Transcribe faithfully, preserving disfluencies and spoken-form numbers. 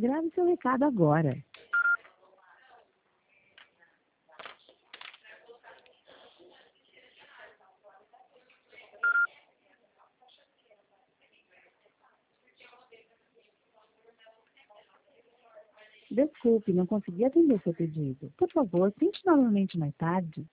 Grave seu recado agora. Desculpe, não consegui atender seu pedido. Por favor, tente novamente mais tarde.